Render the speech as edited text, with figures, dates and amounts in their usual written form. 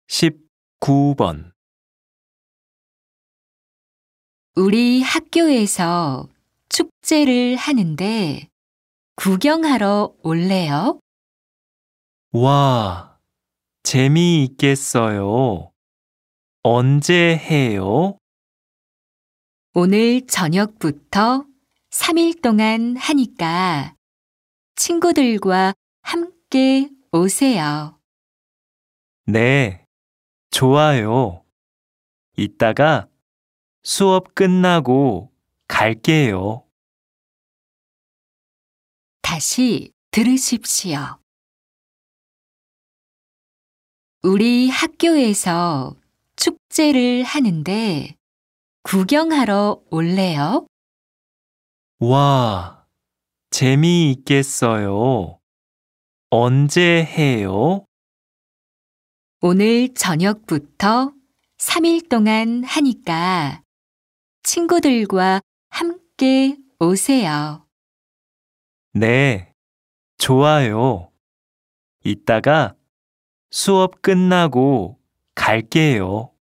19번. 우리 학교에서 축제를 하는데 구경하러 올래요? 와, 재미있겠어요. 언제 해요? 오늘 저녁부터 3일 동안 하니까 친구들과 함께 오세요. 네, 좋아요. 이따가 수업 끝나고 갈게요. 다시 들으십시오. 우리 학교에서 축제를 하는데 구경하러 올래요? 와, 재미있겠어요. 언제 해요? 오늘 저녁부터 3일 동안 하니까 친구들과 함께 오세요. 네, 좋아요. 이따가 수업 끝나고 갈게요.